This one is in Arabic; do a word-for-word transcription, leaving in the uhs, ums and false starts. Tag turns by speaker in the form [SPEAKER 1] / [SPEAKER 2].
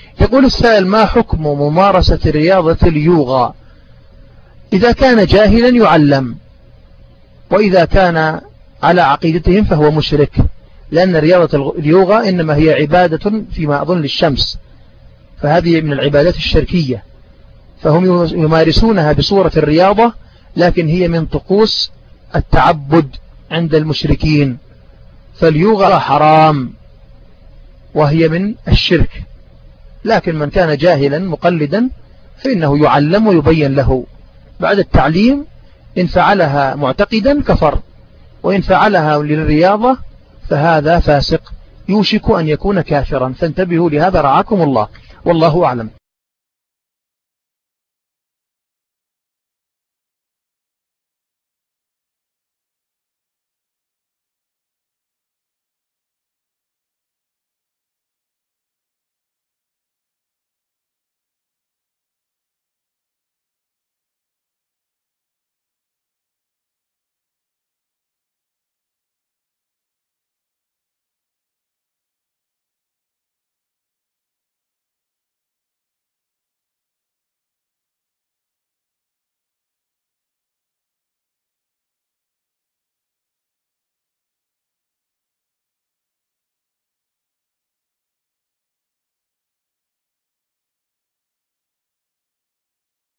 [SPEAKER 1] يقول السائل: ما حكم ممارسة رياضة اليوغا؟ إذا كان جاهلا يعلم، وإذا كان على عقيدتهم فهو مشرك، لأن رياضة اليوغا إنما هي عبادة فيما أظن للشمس، فهذه من العبادات الشركية، فهم يمارسونها بصورة الرياضة، لكن هي من طقوس التعبد عند المشركين، فاليوغا حرام وهي من الشرك. لكن من كان جاهلا مقلدا فإنه يعلم ويبين له بعد التعليم، إن فعلها معتقدا كفر، وإن فعلها للرياضة فهذا فاسق يوشك أن يكون كافرا، فانتبهوا لهذا رعاكم الله، والله أعلم.